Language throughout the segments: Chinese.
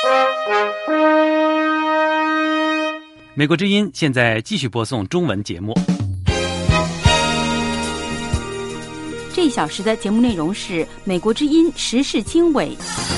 美国之音现在继续播送中文节目。 这一小时的节目内容是美国之音时事经纬。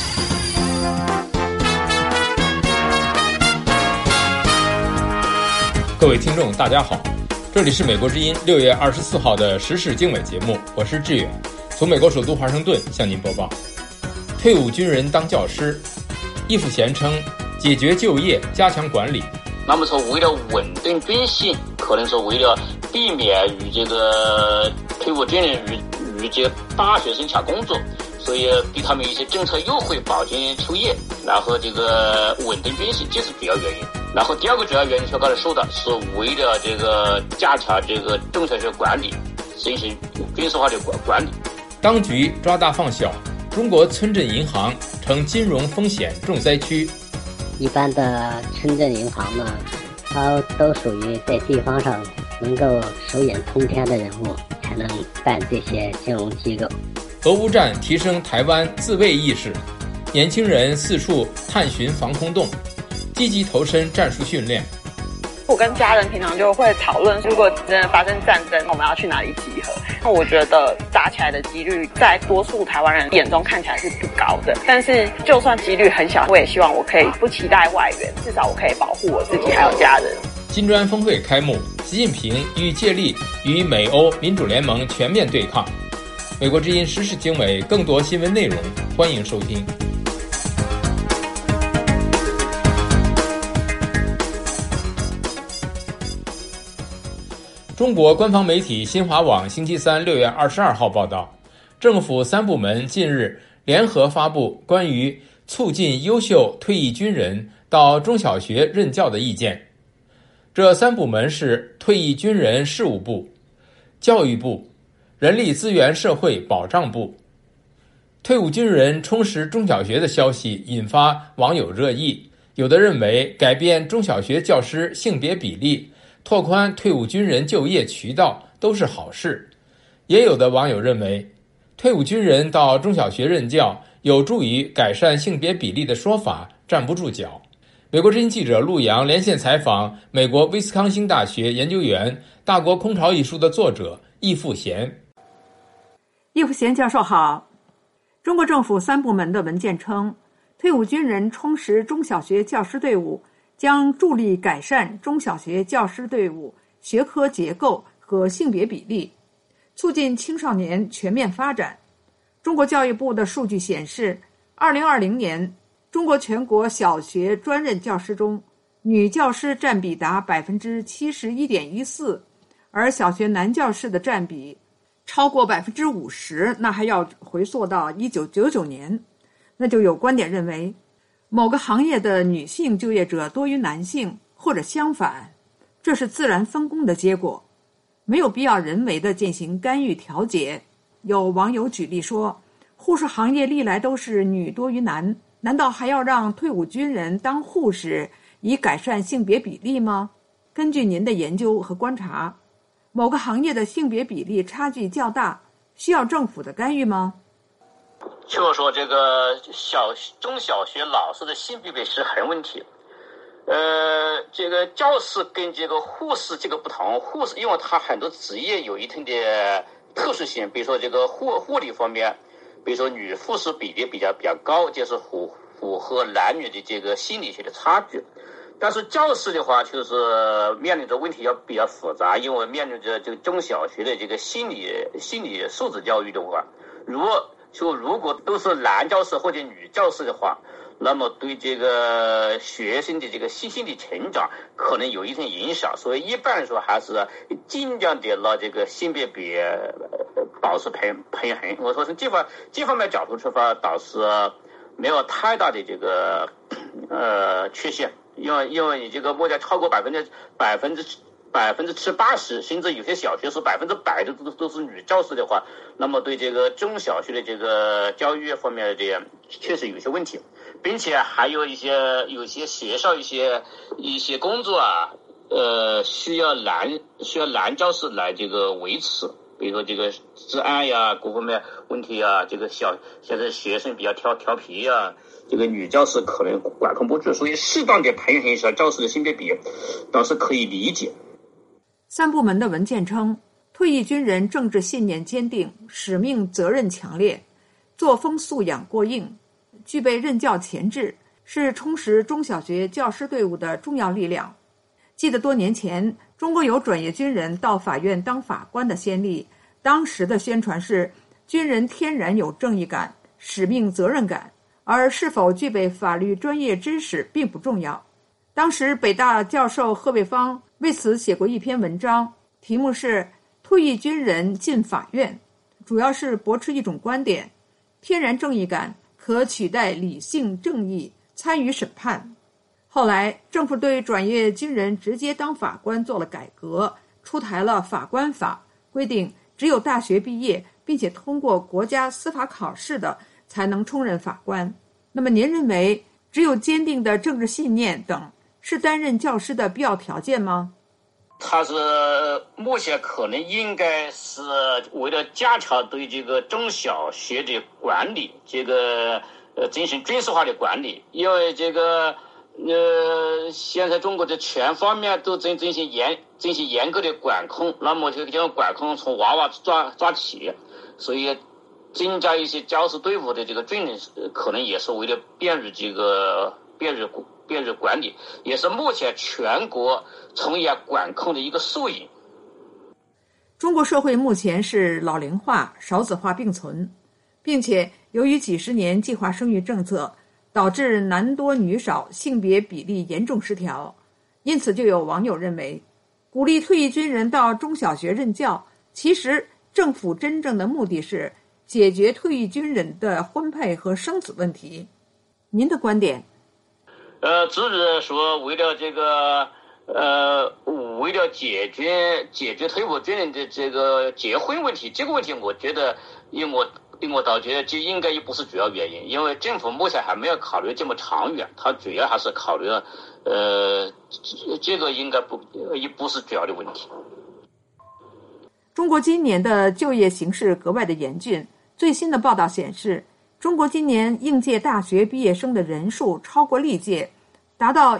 各位听众大家好，这里是美国之音6月24号的时事经纬节目，我是志远，从美国首都华盛顿向您播报。退伍军人当教师，易富贤称解决就业，加强管理。 那么说为了稳定军心，可能说为了避免与这个退伍军人与这个大学生抢工作，所以对他们一些政策优惠，保证就业，然后这个稳定军心，这是主要原因。然后第二个主要原因就刚才说的是为了这个加强这个中小学管理，进行军事化的管理。 当局抓大放小，中国村镇银行成金融风险重灾区。 一般的村镇银行呢，它都属于在地方上能够手眼通天的人物才能办这些金融机构。 俄乌战提升台湾自卫意识，年轻人四处探寻防空洞，积极投身战术训练。 我跟家人平常就会讨论，如果真的发生战争，我们要去哪里集合。那我觉得打起来的几率在多数台湾人眼中看起来是不高的，但是就算几率很小，我也希望我可以不期待外援，至少我可以保护我自己还有家人。 金砖峰会开幕，习近平欲借力与美欧民主联盟全面对抗。美国之音时事经纬更多新闻内容，欢迎收听。中国官方媒体新华网星期三6月22号报道，政府3部门近日联合发布关于促进优秀退役军人到中小学任教的意见。这3部门是退役军人事务部、教育部、人力资源社会保障部。退伍军人充实中小学的消息引发网友热议，有的认为改变中小学教师性别比例，拓宽退伍军人就业渠道都是好事，也有的网友认为退伍军人到中小学任教有助于改善性别比例的说法站不住脚。美国之音记者陆洋连线采访美国威斯康星大学研究员、《大国空巢》一书的作者易富贤。 易富贤教授好。中国政府3部门的文件称，退伍军人充实中小学教师队伍将助力改善中小学教师队伍学科结构和性别比例，促进青少年全面发展。中国教育部的数据显示，2020年中国全国小学专任教师中，女教师占比达 71.14%， 而小学男教师的占比超过 50%， 那还要回溯到1999年。那就有观点认为，某个行业的女性就业者多于男性，或者相反，这是自然分工的结果，没有必要人为的进行干预调节。有网友举例说，护士行业历来都是女多于男，难道还要让退伍军人当护士以改善性别比例吗？根据您的研究和观察，某个行业的性别比例差距较大，需要政府的干预吗？ 就说这个中小学老师的性别比是很问题。这个教师跟这个护士这个不同，护士因为他很多职业有一定的特殊性，比如说这个护理方面，比如说女护士比例比较高，就是符合男女的这个心理学的差距。但是教师的话，就是面临着问题要比较复杂，因为面临着这个中小学的这个心理素质教育的话，如果都是男教师或者女教师的话，那么对这个学生的这个心理成长可能有一定影响，所以一般来说还是尽量的让这个性别比保持平衡。我说从这方面角度出发，倒是没有太大的这个缺陷，因为你这个目前超过70-80%，甚至有些小学是100%的都是女教师的话，那么对这个中小学的这个教育方面的确实有些问题，并且还有有些学校一些工作啊，需要男教师来这个维持， 比如说这个治安呀，各方面问题啊，这个现在学生比较调皮呀，这个女教师可能管控不住，所以适当的培养一下教师的性别比，倒是可以理解。 3部门的文件称，退役军人政治信念坚定，使命责任强烈，作风素养过硬，具备任教潜质，是充实中小学教师队伍的重要力量。记得多年前，中国有转业军人到法院当法官的先例，当时的宣传是军人天然有正义感、使命责任感，而是否具备法律专业知识并不重要。当时北大教授贺卫方为此写过一篇文章，题目是退役军人进法院，主要是驳斥一种观点，天然正义感可取代理性正义参与审判。后来政府对转业军人直接当法官做了改革，出台了法官法，规定只有大学毕业并且通过国家司法考试的才能充任法官。那么您认为只有坚定的政治信念等是担任教师的必要条件吗？ 它是目前可能应该是为了加强对这个中小学的管理，这个进行军事化的管理，因为这个现在中国的全方面都进行严格的管控，那么这个管控从娃娃抓起，所以增加一些教师队伍的这个军人，可能也是为了便于这个便于管理，也是目前全国从严管控的一个缩影。 中国社会目前是老龄化、少子化并存，并且由于几十年计划生育政策，导致男多女少，性别比例严重失调。因此就有网友认为，鼓励退役军人到中小学任教，其实政府真正的目的是解决退役军人的婚配和生子问题。您的观点？ 只是说为了这个为了解决退伍军人的这个结婚问题，这个问题我觉得我倒觉得这应该也不是主要原因，因为政府目前还没有考虑这么长远，它主要还是考虑这个应该也不是主要的问题。 中国今年的就业形势格外的严峻，最新的报道显示，中国今年应届大学毕业生的人数超过历届，达到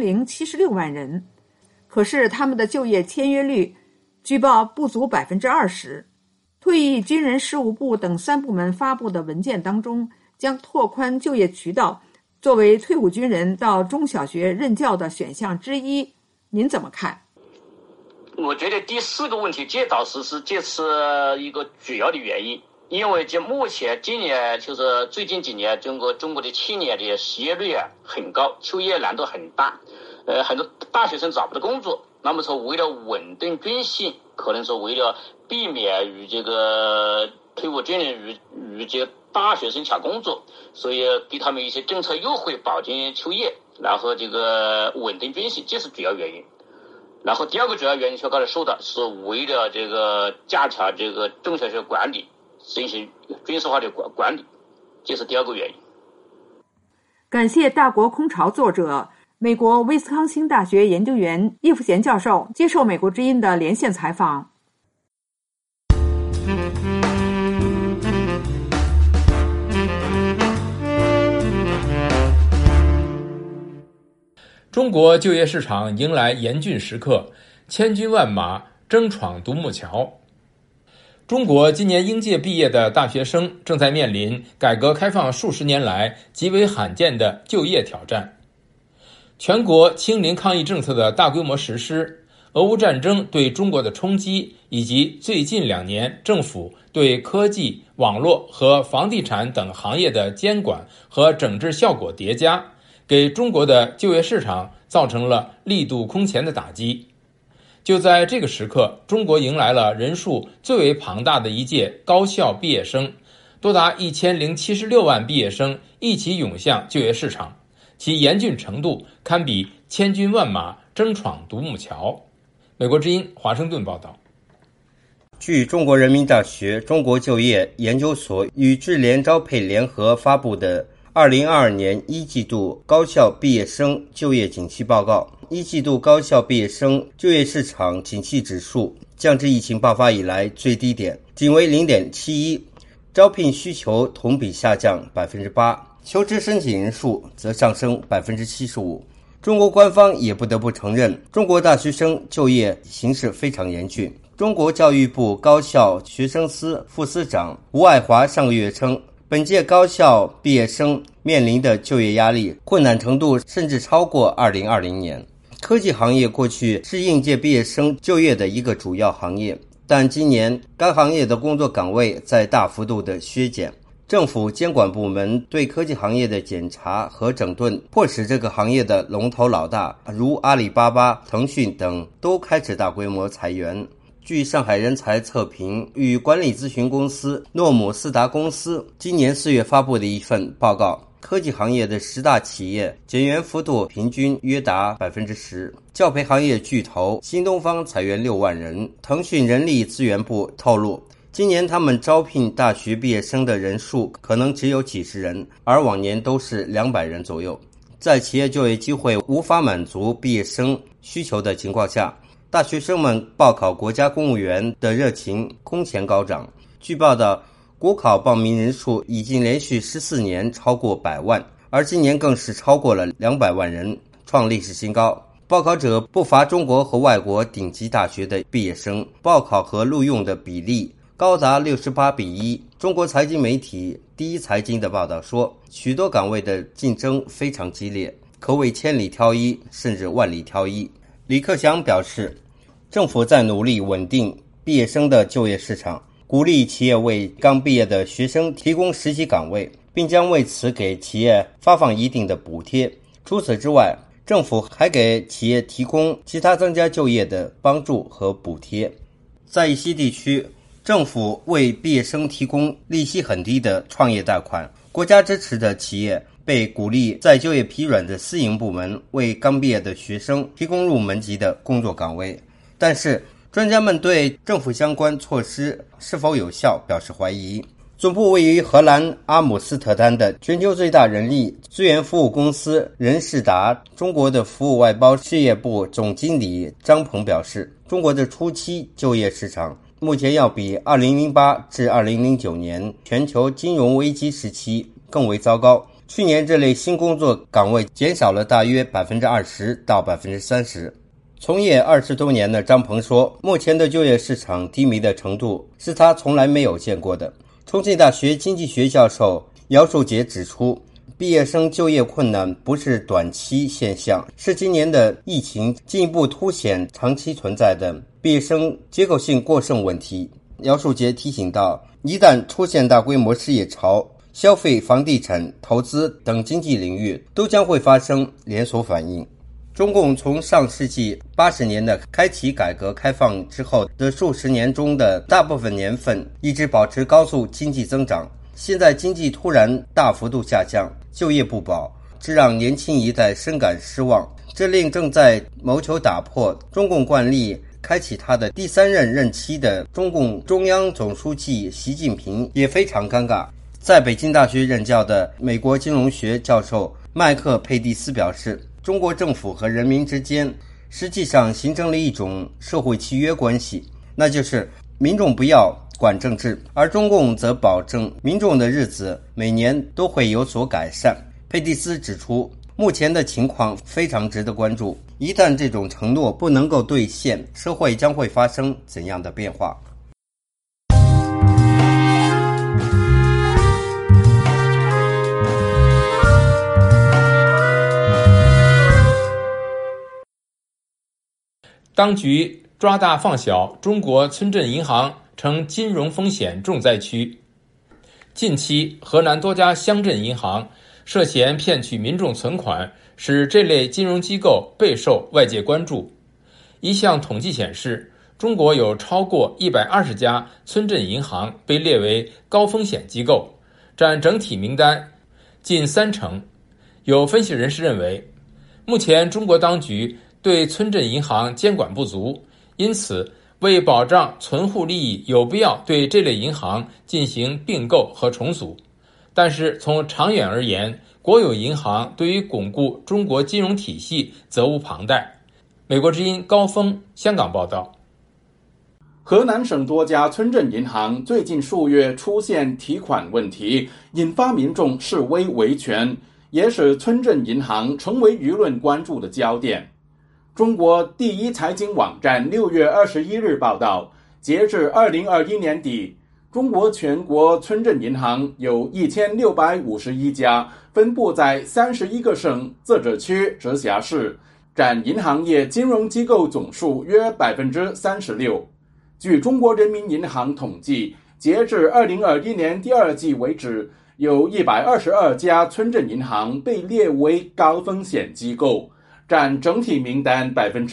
1076万人，可是他们的就业签约率据报不足 20%。退役军人事务部等3部门发布的文件当中，将拓宽就业渠道作为退伍军人到中小学任教的选项之一，您怎么看？ 我觉得第4个问题，这倒是这次一个主要的原因，因为目前今年就是最近几年，中国的青年的失业率很高，就业难度很大，很多大学生找不到工作。那么说为了稳定军心，可能说为了避免与这个退伍军人与这个大学生抢工作，所以给他们一些政策优惠，保证就业，然后这个稳定军心，这是主要原因。然后第2个主要原因，就刚才说的是为了这个加强这个中小学管理，进行军事化的管理，这是第2个原因。 感谢大国空巢作者美国威斯康星大学研究员叶福贤教授接受美国之音的连线采访。 中国就业市场迎来严峻时刻，千军万马争闯独木桥。中国今年应届毕业的大学生正在面临改革开放数十年来极为罕见的就业挑战。全国清零抗疫政策的大规模实施，俄乌战争对中国的冲击，以及最近2年政府对科技、网络和房地产等行业的监管和整治效果叠加，给中国的就业市场造成了力度空前的打击。就在这个时刻，中国迎来了人数最为庞大的一届高校毕业生，多达1076万毕业生一起涌向就业市场，其严峻程度堪比千军万马争闯独木桥。美国之音华盛顿报道。 据中国人民大学中国就业研究所与智联招配联合发布的 2022年一季度高校毕业生就业景气报告，一季度高校毕业生就业市场景气指数降至疫情爆发以来最低点，仅为 0.71， 招聘需求同比下降 8%， 求职申请人数则上升 75%。中国官方也不得不承认，中国大学生就业形势非常严峻。中国教育部高校学生司副司长吴爱华上个月称，本届高校毕业生面临的就业压力困难程度甚至超过2020年。科技行业过去是应届毕业生就业的一个主要行业，但今年该行业的工作岗位在大幅度的削减。政府监管部门对科技行业的检查和整顿，迫使这个行业的龙头老大如阿里巴巴、腾讯等都开始大规模裁员。据上海人才测评与管理咨询公司诺姆斯达公司今年4月发布的一份报告，科技行业的10大企业减员幅度平均约达 10%。 教培行业巨头新东方裁员6万人。腾讯人力资源部透露，今年他们招聘大学毕业生的人数可能只有几十人，而往年都是200人左右。在企业就业机会无法满足毕业生需求的情况下，大学生们报考国家公务员的热情空前高涨。据报道，国考报名人数已经连续14年超过100万，而今年更是超过了200万人，创历史新高。报考者不乏中国和外国顶级大学的毕业生，报考和录用的比例高达68:1。中国财经媒体第一财经的报道说，许多岗位的竞争非常激烈，可谓千里挑一，甚至万里挑一。李克强表示，政府在努力稳定毕业生的就业市场，鼓励企业为刚毕业的学生提供实习岗位，并将为此给企业发放一定的补贴。除此之外，政府还给企业提供其他增加就业的帮助和补贴。在一些地区，政府为毕业生提供利息很低的创业贷款，国家支持的企业被鼓励在就业疲软的私营部门为刚毕业的学生提供入门级的工作岗位。但是，专家们对政府相关措施是否有效表示怀疑。总部位于荷兰阿姆斯特丹的全球最大人力资源服务公司人事达中国的服务外包事业部总经理张鹏表示，中国的初期就业市场目前要比2008至2009年全球金融危机时期更为糟糕。去年这类新工作岗位减少了大约 20% 到 30%。从业20多年的张鹏说，目前的就业市场低迷的程度是他从来没有见过的。重庆大学经济学教授姚树杰指出，毕业生就业困难不是短期现象，是今年的疫情进一步凸显长期存在的毕业生结构性过剩问题。姚树杰提醒到，一旦出现大规模失业潮，消费、房地产、投资等经济领域都将会发生连锁反应。中共从上世纪80年的开启改革开放之后的数十年中的大部分年份一直保持高速经济增长，现在经济突然大幅度下降，就业不保，这让年轻一代深感失望。这令正在谋求打破中共惯例开启他的第3任任期的中共中央总书记习近平也非常尴尬。在北京大学任教的美国金融学教授麦克佩蒂斯表示，中国政府和人民之间实际上形成了一种社会契约关系，那就是民众不要管政治，而中共则保证民众的日子每年都会有所改善。佩蒂斯指出，目前的情况非常值得关注，一旦这种承诺不能够兑现，社会将会发生怎样的变化？ 当局抓大放小，中国村镇银行成金融风险重灾区。近期，河南多家乡镇银行涉嫌骗取民众存款，使这类金融机构备受外界关注。一项统计显示，中国有超过120家村镇银行被列为高风险机构，占整体名单近30%。有分析人士认为，目前中国当局对村镇银行监管不足，因此为保障存户利益，有必要对这类银行进行并购和重组。 但是从长远而言，国有银行对于巩固中国金融体系责无旁贷。美国之音高峰香港报道。 河南省多家村镇银行最近数月出现提款问题，引发民众示威维权，也使村镇银行成为舆论关注的焦点。中国第一财经网站6月21日报道，截至2021年底，中国全国村镇银行有1651家，分布在31个省、自治区、直辖市，占银行业金融机构总数约 36%。据中国人民银行统计，截至2021年第二季为止，有122家村镇银行被列为高风险机构，占整体名单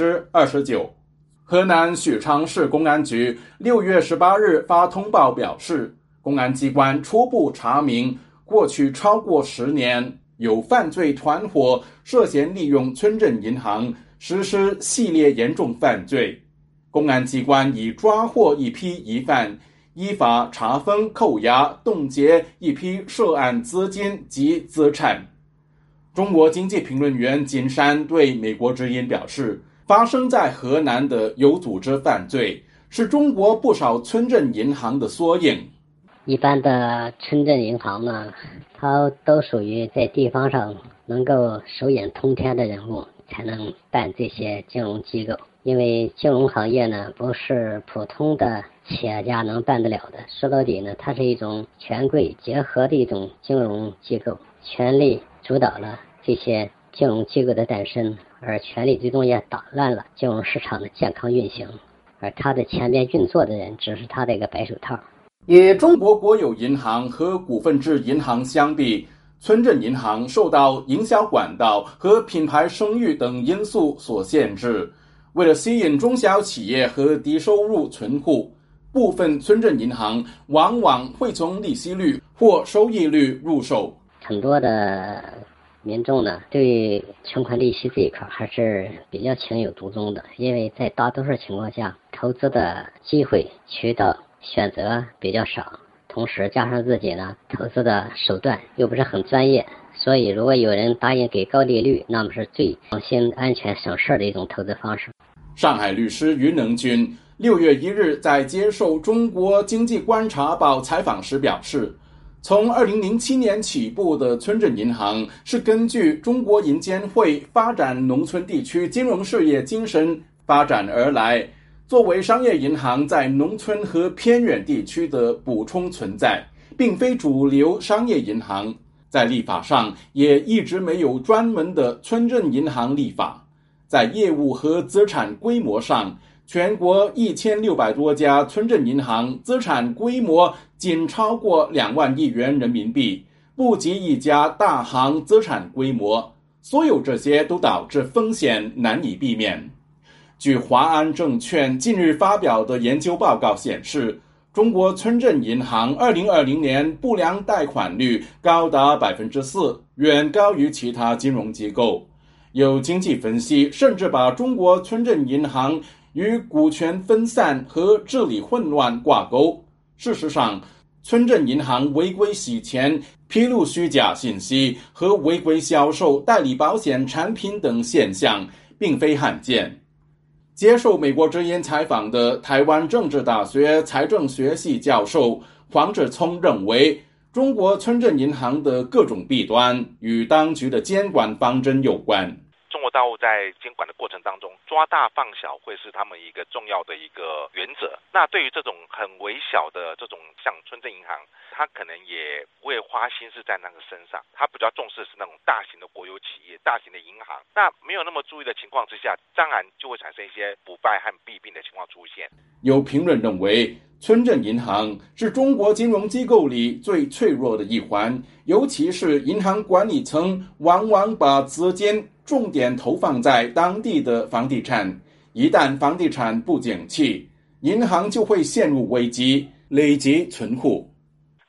29%。河南许昌市公安局6月18日发通报表示，公安机关初步查明，过去超过10年，有犯罪团伙涉嫌利用村镇银行实施系列严重犯罪。公安机关已抓获一批疑犯，依法查封、扣押、冻结一批涉案资金及资产。中国经济评论员金山对美国之音表示，发生在河南的有组织犯罪是中国不少村镇银行的缩影。 一般的村镇银行呢，它都属于在地方上能够手眼通天的人物才能办这些金融机构，因为金融行业呢不是普通的企业家能办得了的，说到底呢，它是一种权贵结合的一种金融机构，权力主导了这些金融机构的诞生，而权力最终也打乱了金融市场的健康运行，而它的前边运作的人只是它的一个白手套。 与中国国有银行和股份制银行相比，村镇银行受到营销管道和品牌声誉等因素所限制。为了吸引中小企业和低收入存户，部分村镇银行往往会从利息率或收益率入手。 很多的民众呢，对存款利息这一块还是比较情有独钟的，因为在大多数情况下，投资的机会、渠道、选择比较少，同时加上自己呢，投资的手段又不是很专业，所以如果有人答应给高利率，那么是最放心、安全、省事的一种投资方式。 上海律师于能军6月1日在接受中国经济观察报采访时表示，从2007年起步的村镇银行是根据中国银监会发展农村地区金融事业精神发展而来，作为商业银行在农村和偏远地区的补充存在，并非主流商业银行。在立法上也一直没有专门的村镇银行立法。在业务和资产规模上，全国1600多家村镇银行资产规模仅超过2万亿元人民币，不及一家大行资产规模。所有这些都导致风险难以避免。据华安证券近日发表的研究报告显示，中国村镇银行2020年不良贷款率高达 4%， 远高于其他金融机构。有经济分析甚至把中国村镇银行与股权分散和治理混乱挂钩。事实上，村镇银行违规洗钱、披露虚假信息和违规销售代理保险产品等现象并非罕见。接受美国之音采访的台湾政治大学财政学系教授黄志聪认为，中国村镇银行的各种弊端与当局的监管方针有关。 中国大陆在监管的过程当中，抓大放小会是他们一个重要的一个原则。那对于这种很微小的这种像村镇银行，他可能也不会花心思在那个身上，他比较重视的是那种大型的国有企业、大型的银行。那没有那么注意的情况之下，当然就会产生一些腐败和弊病的情况出现。 有评论认为，村镇银行是中国金融机构里最脆弱的一环，尤其是银行管理层往往把资金重点投放在当地的房地产，一旦房地产不景气，银行就会陷入危机，累积存户。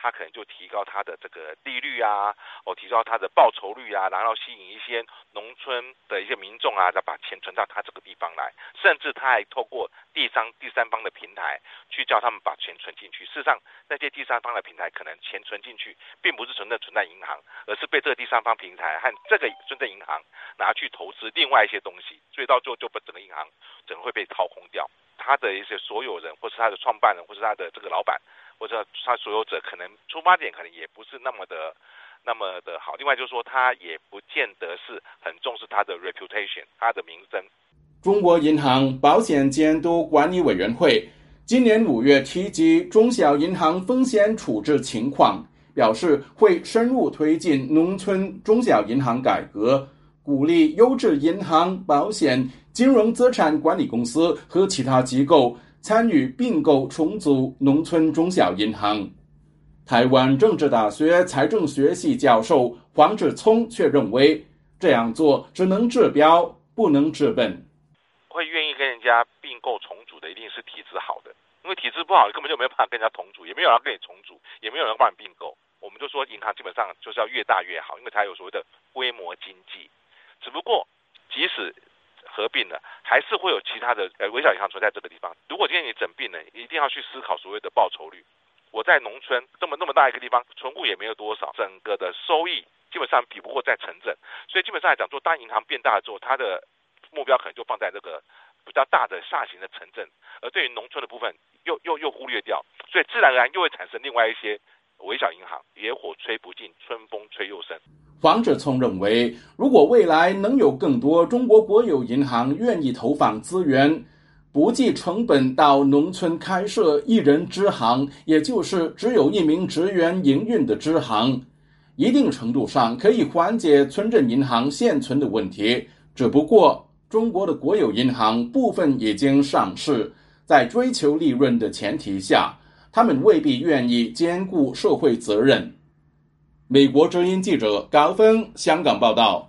他可能就提高他的这个利率啊，提高他的报酬率啊，然后吸引一些农村的一些民众啊，再把钱存到他这个地方来，甚至他还透过第三方的平台去叫他们把钱存进去。事实上，那些第三方的平台可能钱存进去，并不是存在银行，而是被这个第三方平台和这个存在银行拿去投资另外一些东西，所以到最后就把整个银行整个会被掏空掉。他的一些所有人，或是他的创办人，或是他的这个老板，或者他所有者，可能出发点可能也不是那么的好。另外就是说，他也不见得是很重视他的 reputation， 他的名声。 中国银行保险监督管理委员会今年5月提及中小银行风险处置情况，表示会深入推进农村中小银行改革，鼓励优质银行、保险、金融资产管理公司和其他机构参与并购重组农村中小银行。台湾政治大学财政学系教授黄志聪却认为，这样做只能治标，不能治本。 会愿意跟人家并购重组的，一定是体质好的，因为体质不好，根本就没有办法跟人家同组，也没有人跟你重组，也没有人帮你并购。我们就说银行基本上就是要越大越好，因为它有所谓的规模经济。只不过即使合并了，还是会有其他的微小银行存在这个地方。如果今天你整并了，一定要去思考所谓的报酬率。我在农村那么大一个地方，存户也没有多少，整个的收益基本上比不过在城镇，所以基本上来讲，当银行变大了之后，它的目标可能就放在这个比较大的大型的城镇，而对于农村的部分又忽略掉，所以自然而然又会产生另外一些微小银行，野火吹不尽，春风吹又生。 黄志聪认为，如果未来能有更多中国国有银行愿意投放资源，不计成本到农村开设一人支行，也就是只有1名职员营运的支行，一定程度上可以缓解村镇银行现存的问题。只不过中国的国有银行部分已经上市，在追求利润的前提下，他们未必愿意兼顾社会责任。美国之音记者高峰香港报道。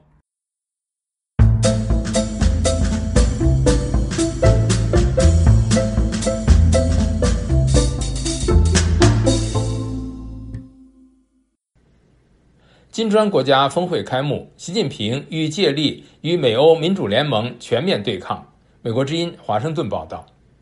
金砖国家峰会开幕，习近平欲借力与美欧民主联盟全面对抗。美国之音华盛顿报道。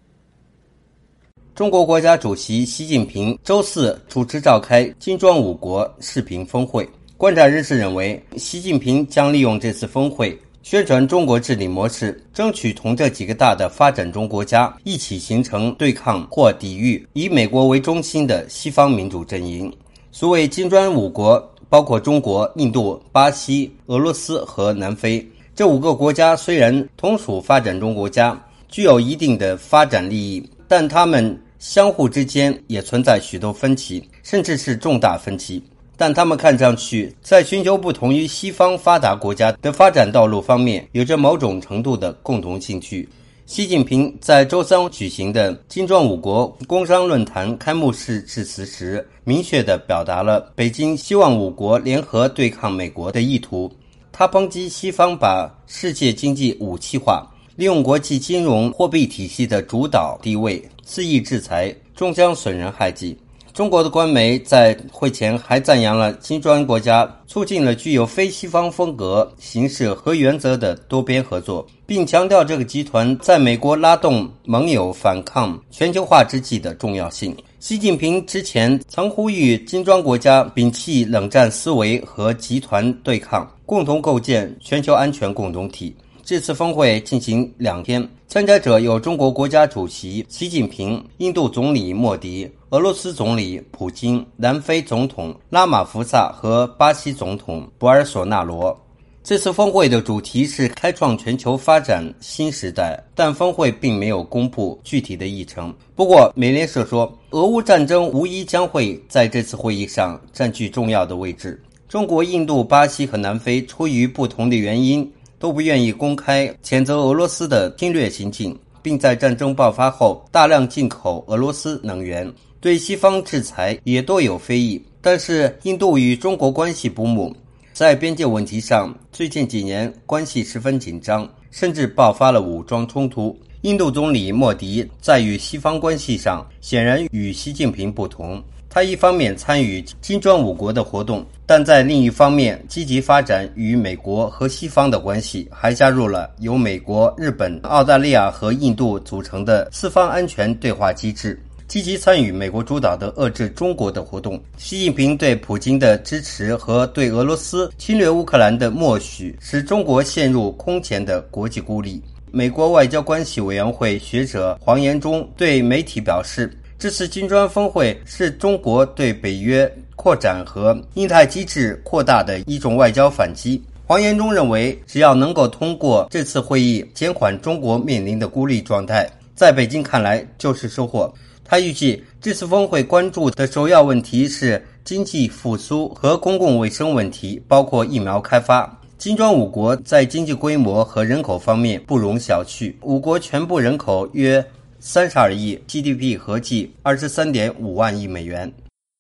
中国国家主席习近平周四主持召开金砖5国视频峰会。观察人士认为，习近平将利用这次峰会宣传中国治理模式，争取同这几个大的发展中国家一起形成对抗或抵御以美国为中心的西方民主阵营。所谓金砖5国包括中国、印度、巴西、俄罗斯和南非。这5个国家虽然同属发展中国家，具有一定的发展利益，但他们相互之间也存在许多分歧，甚至是重大分歧。但他们看上去在寻求不同于西方发达国家的发展道路方面有着某种程度的共同兴趣。习近平在周三举行的金砖5国工商论坛开幕式致辞时，明确地表达了北京希望5国联合对抗美国的意图。他抨击西方把世界经济武器化，利用国际金融货币体系的主导地位，肆意制裁，终将损人害己。中国的官媒在会前还赞扬了金砖国家促进了具有非西方风格、形式和原则的多边合作，并强调这个集团在美国拉动盟友反抗全球化之际的重要性。习近平之前曾呼吁金砖国家摒弃冷战思维和集团对抗，共同构建全球安全共同体。这次峰会进行2天，参加者有中国国家主席习近平、印度总理莫迪、俄罗斯总理普京、南非总统拉马福萨和巴西总统博尔索纳罗。这次峰会的主题是开创全球发展新时代，但峰会并没有公布具体的议程。不过美联社说，俄乌战争无疑将会在这次会议上占据重要的位置。中国、印度、巴西和南非出于不同的原因都不愿意公开谴责俄罗斯的侵略行径，并在战争爆发后大量进口俄罗斯能源，对西方制裁也多有非议。但是印度与中国关系不睦，在边界问题上最近几年关系十分紧张，甚至爆发了武装冲突。印度总理莫迪在与西方关系上显然与习近平不同， 他一方面参与金砖5国的活动，但在另一方面积极发展与美国和西方的关系，还加入了由美国、日本、澳大利亚和印度组成的四方安全对话机制，积极参与美国主导的遏制中国的活动。习近平对普京的支持和对俄罗斯侵略乌克兰的默许，使中国陷入空前的国际孤立。美国外交关系委员会学者黄延忠对媒体表示，这次金砖峰会是中国对北约扩展和印太机制扩大的一种外交反击。黄延忠认为，只要能够通过这次会议减缓中国面临的孤立状态，在北京看来就是收获。他预计这次峰会关注的首要问题是经济复苏和公共卫生问题，包括疫苗开发。金砖5国在经济规模和人口方面不容小觑，5国全部人口约32亿 ，GDP 合计23.5万亿美元。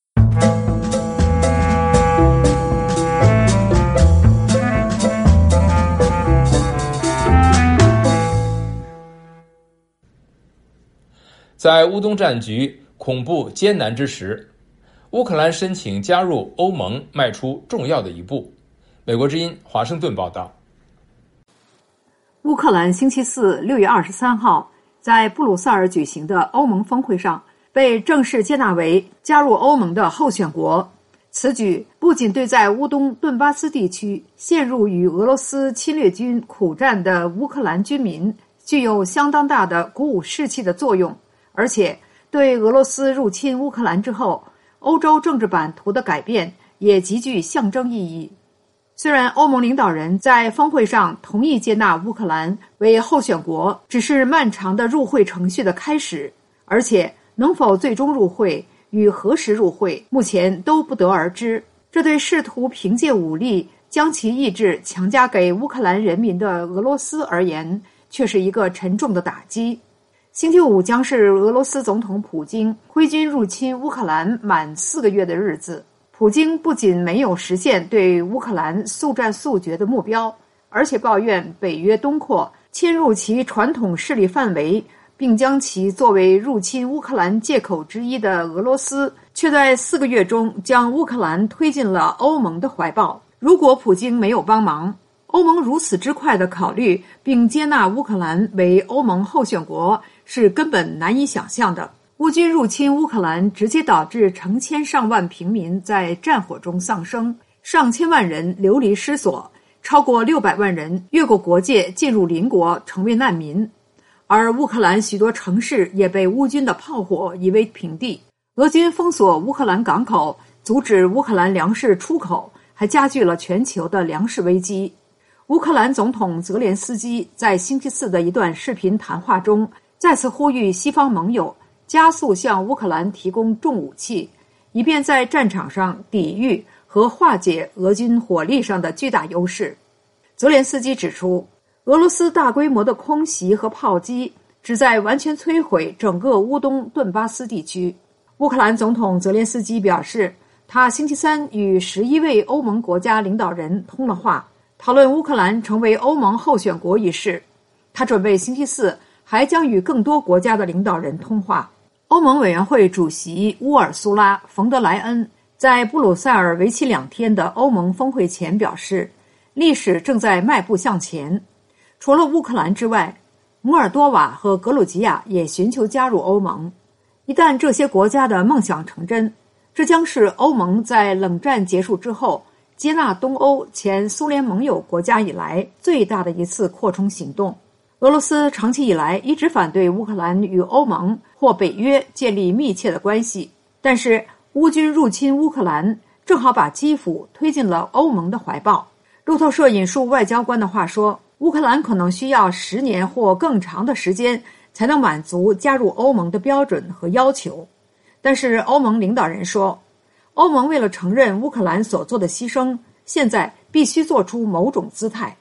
在乌东战局恐怖艰难之时，乌克兰申请加入欧盟迈出重要的一步。美国之音华盛顿报道。 乌克兰星期四6月23号在布鲁塞尔举行的欧盟峰会上被正式接纳为加入欧盟的候选国。此举不仅对在乌东顿巴斯地区陷入与俄罗斯侵略军苦战的乌克兰军民具有相当大的鼓舞士气的作用，而且对俄罗斯入侵乌克兰之后欧洲政治版图的改变也极具象征意义。虽然欧盟领导人在峰会上同意接纳乌克兰为候选国，只是漫长的入会程序的开始，而且能否最终入会与何时入会目前都不得而知。这对试图凭借武力将其意志强加给乌克兰人民的俄罗斯而言，却是一个沉重的打击。星期五将是俄罗斯总统普京挥军入侵乌克兰满4个月的日子。普京不仅没有实现对乌克兰速战速决的目标，而且抱怨北约东扩侵入其传统势力范围，并将其作为入侵乌克兰借口之一的俄罗斯，却在4个月中将乌克兰推进了欧盟的怀抱。如果普京没有帮忙，欧盟如此之快地考虑并接纳乌克兰为欧盟候选国，是根本难以想象的。乌军入侵乌克兰直接导致成千上万平民在战火中丧生，上千万人流离失所，超过600万人越过国界进入邻国成为难民。而乌克兰许多城市也被乌军的炮火夷为平地。俄军封锁乌克兰港口，阻止乌克兰粮食出口，还加剧了全球的粮食危机。乌克兰总统泽连斯基在星期四的一段视频谈话中再次呼吁西方盟友加速向乌克兰提供重武器，以便在战场上抵御和化解俄军火力上的巨大优势。泽连斯基指出，俄罗斯大规模的空袭和炮击旨在完全摧毁整个乌东顿巴斯地区。乌克兰总统泽连斯基表示，他星期三与11位欧盟国家领导人通了话，讨论乌克兰成为欧盟候选国一事。他准备星期四还将与更多国家的领导人通话。欧盟委员会主席乌尔苏拉·冯德莱恩在布鲁塞尔为期2天的欧盟峰会前表示，历史正在迈步向前。除了乌克兰之外，摩尔多瓦和格鲁吉亚也寻求加入欧盟。一旦这些国家的梦想成真，这将是欧盟在冷战结束之后接纳东欧前苏联盟友国家以来最大的一次扩充行动。俄罗斯长期以来一直反对乌克兰与欧盟或北约建立密切的关系，但是乌军入侵乌克兰正好把基辅推进了欧盟的怀抱。路透社引述外交官的话说，乌克兰可能需要10年或更长的时间才能满足加入欧盟的标准和要求。但是欧盟领导人说，欧盟为了承认乌克兰所做的牺牲，现在必须做出某种姿态。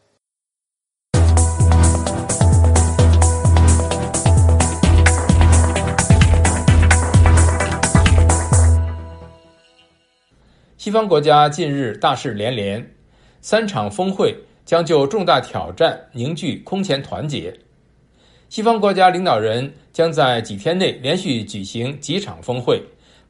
西方国家近日大事连连，3场峰会将就重大挑战凝聚空前团结。西方国家领导人将在几天内连续举行几场峰会，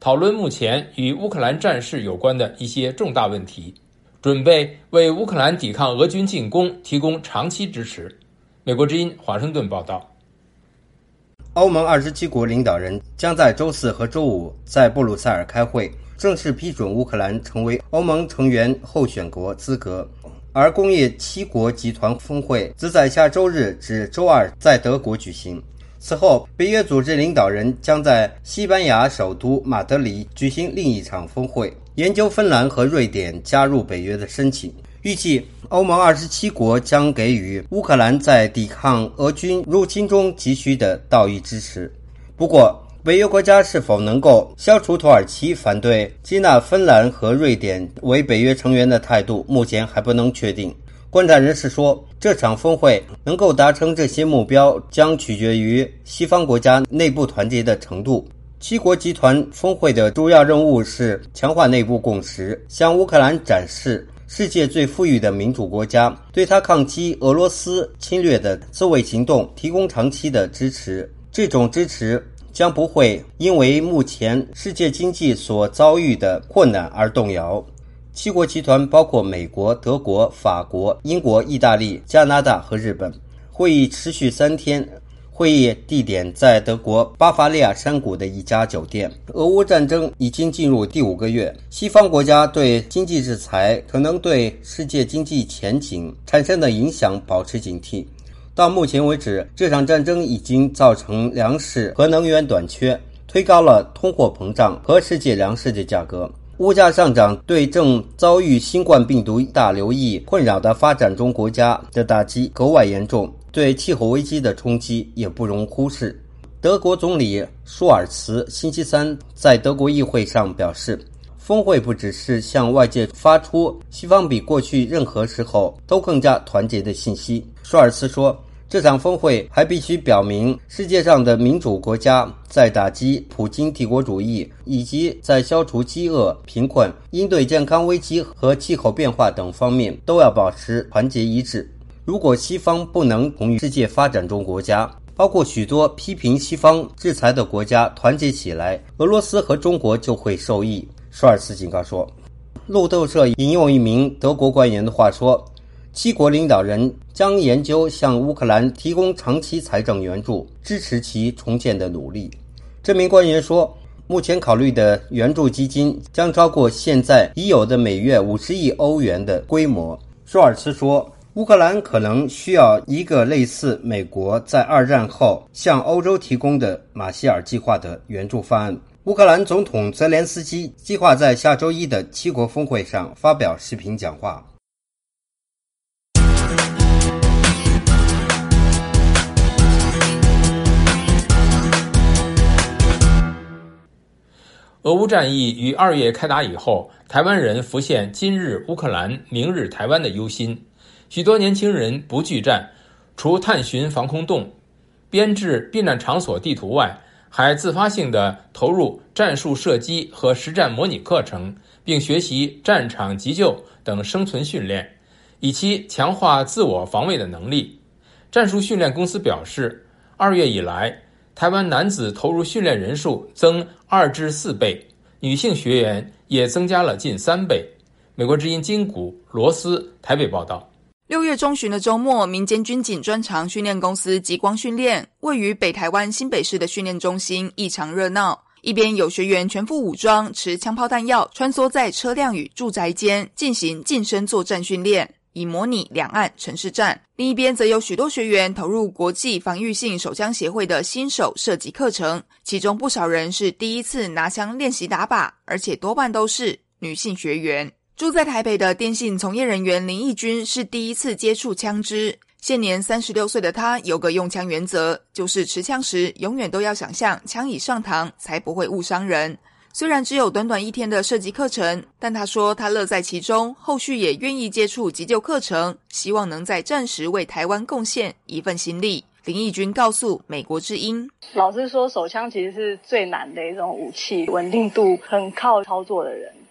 讨论目前与乌克兰战事有关的一些重大问题，准备为乌克兰抵抗俄军进攻提供长期支持。美国之音华盛顿报道。 欧盟27国领导人将在周四和周五在布鲁塞尔开会，正式批准乌克兰成为欧盟成员候选国资格。而工业7国集团峰会则在下周日至周二在德国举行。此后，北约组织领导人将在西班牙首都马德里举行另一场峰会，研究芬兰和瑞典加入北约的申请。预计欧盟27国将给予乌克兰在抵抗俄军入侵中急需的道义支持。不过，北约国家是否能够消除土耳其反对接纳芬兰和瑞典为北约成员的态度，目前还不能确定。观察人士说，这场峰会能够达成这些目标将取决于西方国家内部团结的程度。7国集团峰会的主要任务是强化内部共识，向乌克兰展示世界最富裕的民主国家对他抗击俄罗斯侵略的自卫行动提供长期的支持。这种支持将不会因为目前世界经济所遭遇的困难而动摇。7国集团包括美国、德国、法国、英国、意大利、加拿大和日本。会议持续3天，会议地点在德国巴伐利亚山谷的一家酒店。俄乌战争已经进入第5个月，西方国家对经济制裁可能对世界经济前景产生的影响保持警惕。到目前为止，这场战争已经造成粮食和能源短缺，推高了通货膨胀和世界粮食的价格。物价上涨对正遭遇新冠病毒大流疫困扰的发展中国家的打击格外严重，对气候危机的冲击也不容忽视。德国总理舒尔茨星期三在德国议会上表示，峰会不只是向外界发出西方比过去任何时候都更加团结的信息。舒尔茨说，这场峰会还必须表明世界上的民主国家在打击普京帝国主义以及在消除饥饿、贫困、应对健康危机和气候变化等方面都要保持团结一致。如果西方不能同世界发展中国家，包括许多批评西方制裁的国家团结起来，俄罗斯和中国就会受益。舒尔茨警告说。路透社引用一名德国官员的话说，7国领导人将研究向乌克兰提供长期财政援助，支持其重建的努力。这名官员说，目前考虑的援助基金将超过现在已有的每月50亿欧元的规模。舒尔茨说，乌克兰可能需要一个类似美国在2战后向欧洲提供的马歇尔计划的援助方案。乌克兰总统泽连斯基计划在下周一的7国峰会上发表视频讲话。 俄乌战役于2月开打以后，台湾人浮现今日乌克兰、明日台湾的忧心。许多年轻人不惧战，除探寻防空洞、编制避难场所地图外，还自发性地投入战术射击和实战模拟课程，并学习战场急救等生存训练，以期强化自我防卫的能力。战术训练公司表示，2月以来，台湾男子投入训练人数增2至4倍，女性学员也增加了近3倍。美国之音金谷、罗斯台北报道。 6月中旬的周末，民间军警专长训练公司极光训练位于北台湾新北市的训练中心异常热闹，一边有学员全副武装，持枪炮弹药穿梭在车辆与住宅间进行近身作战训练，以模拟两岸城市战；另一边则有许多学员投入国际防御性手枪协会的新手射击课程，其中不少人是第一次拿枪练习打靶，而且多半都是女性学员。住在台北的电信从业人员林义君是第一次接触枪支，现年36岁的他有个用枪原则，就是持枪时永远都要想象枪已上膛，才不会误伤人。虽然只有短短1天的射击课程，但他说他乐在其中，后续也愿意接触急救课程，希望能在战时为台湾贡献一份心力。林义君告诉美国之音， 老实说，手枪其实是最难的一种武器，稳定度很靠操作的人。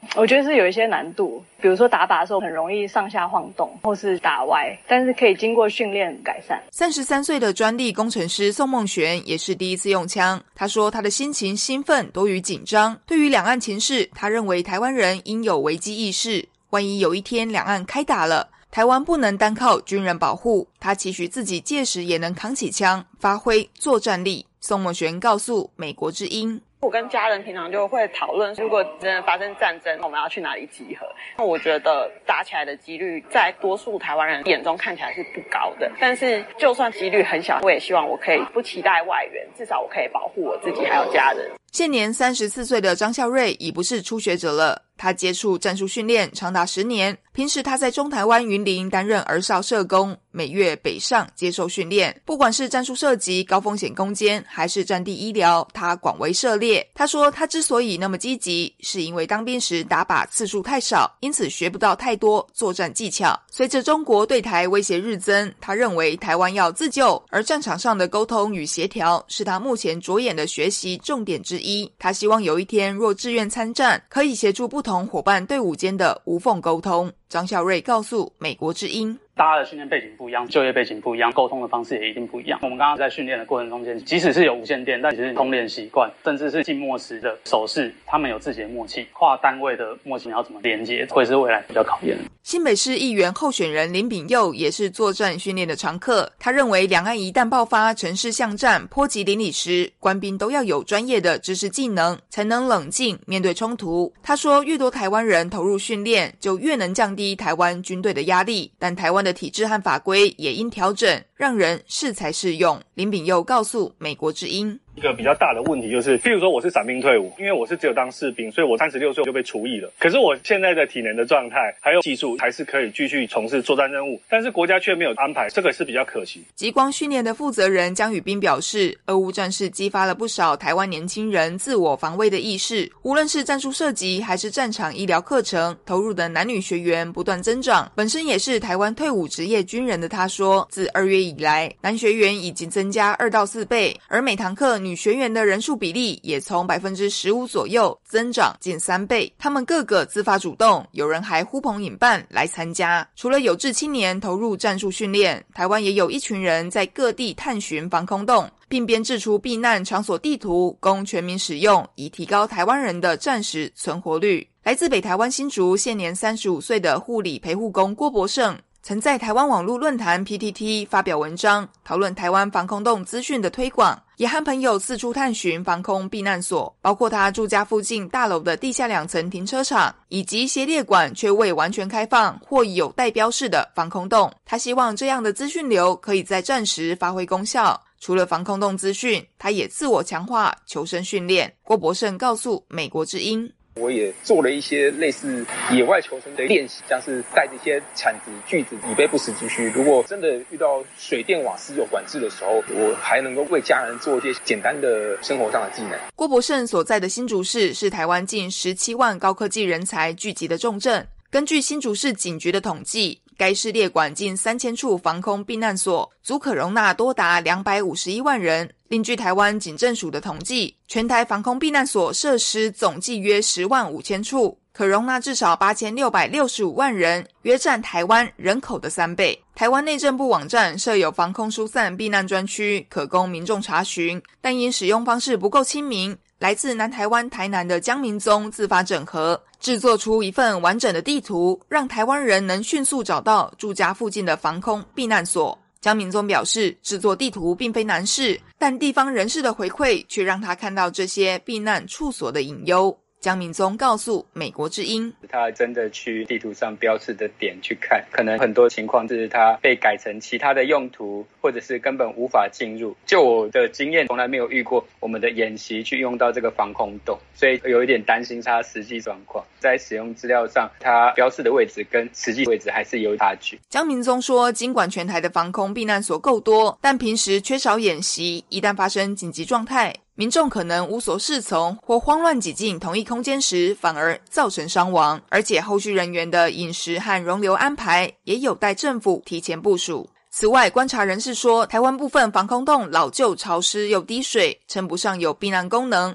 我觉得是有一些难度，比如说打靶的时候很容易上下晃动或是打歪，但是可以经过训练改善。 33岁的专利工程师宋孟璇也是第一次用枪，他说他的心情兴奋多于紧张，对于两岸情势，他认为台湾人应有危机意识，万一有一天两岸开打了，台湾不能单靠军人保护，他期许自己届时也能扛起枪，发挥作战力。宋孟璇告诉美国之音， 我跟家人平常就会讨论，如果真的发生战争，我们要去哪里集合。那我觉得打起来的几率在多数台湾人眼中看起来是不高的，但是就算几率很小，我也希望我可以不期待外援，至少我可以保护我自己还有家人。 现年34岁的张孝瑞已不是初学者了，他接触战术训练长达10年，平时他在中台湾云林担任儿少社工，每月北上接受训练，不管是战术射击、高风险攻坚还是战地医疗，他广为涉猎。他说他之所以那么积极，是因为当兵时打靶次数太少，因此学不到太多作战技巧。随着中国对台威胁日增，他认为台湾要自救，而战场上的沟通与协调是他目前着眼的学习重点之一。他希望有一天若志愿参战，可以协助不同伙伴队伍间的无缝沟通。张孝瑞告诉美国之音， 大家的训练背景不一样，就业背景不一样，沟通的方式也一定不一样。我们刚刚在训练的过程中间，即使是有无线电，但其实通练习惯，甚至是静默时的手势，他们有自己的默契，跨单位的默契你要怎么连接，会是未来比较考验的。 新北市议员候选人林秉佑也是作战训练的常客，他认为两岸一旦爆发城市巷战、波及邻里时，官兵都要有专业的知识技能，才能冷静面对冲突。他说，越多台湾人投入训练，就越能降低台湾军队的压力，但台湾的体制和法规也应调整，让人适才适用。林秉佑告诉美国之音， 一个比较大的问题就是，譬如说我是伞兵退伍，因为我是只有当士兵，所以我36岁就被除役了。可是我现在的体能的状态还有技术还是可以继续从事作战任务，但是国家却没有安排，这个是比较可惜。 极光训练的负责人江宇彬表示，俄乌战事激发了不少台湾年轻人自我防卫的意识，无论是战术射击还是战场医疗课程，投入的男女学员不断增长。本身也是台湾退伍职业军人的他说，自2月以来，男学员已经增加2到4倍，而每堂课女学员的人数比例也从 15% 左右增长近3倍。他们个个自发主动，有人还呼朋引伴来参加。除了有志青年投入战术训练，台湾也有一群人在各地探寻防空洞，并编制出避难场所地图供全民使用，以提高台湾人的战时存活率。来自北台湾新竹现年35岁的护理陪护工郭博胜，曾在台湾网络论坛 PTT 发表文章，讨论台湾防空洞资讯的推广，也和朋友四处探寻防空避难所，包括他住家附近大楼的地下2层停车场，以及协列馆却未完全开放或已有带标示的防空洞。他希望这样的资讯流可以在战时发挥功效。除了防空洞资讯，他也自我强化求生训练。郭博胜告诉美国之音， 我也做了一些类似野外求生的练习，像是带着一些铲子、锯子，以备不时之需。如果真的遇到水电瓦斯有管制的时候，我还能够为家人做一些简单的生活上的技能。 郭博胜所在的新竹市是台湾近17万高科技人才聚集的重镇。根据新竹市警局的统计，该市列管近3000处防空避难所，足可容纳多达251万人。另据台湾警政署的统计，全台防空避难所设施总计约10万5千处，可容纳至少8665万人，约占台湾人口的3倍。台湾内政部网站设有防空疏散避难专区，可供民众查询，但因使用方式不够亲民，来自南台湾台南的江明宗自发整合，制作出一份完整的地图，让台湾人能迅速找到住家附近的防空避难所。江明宗表示，制作地图并非难事，但地方人士的回馈却让他看到这些避难处所的隐忧。江明宗告诉美国之音， 他真的去地图上标示的点去看，可能很多情况是他被改成其他的用途，或者是根本无法进入。就我的经验，从来没有遇过我们的演习去用到这个防空洞，所以有一点担心他实际状况。在使用资料上，他标示的位置跟实际位置还是有差距。 江明宗说，尽管全台的防空避难所够多，但平时缺少演习，一旦发生紧急状态，民众可能无所适从或慌乱挤进同一空间时，反而造成伤亡。而且后续人员的饮食和容留安排也有待政府提前部署。此外，观察人士说，台湾部分防空洞老旧、潮湿又滴水，称不上有避难功能。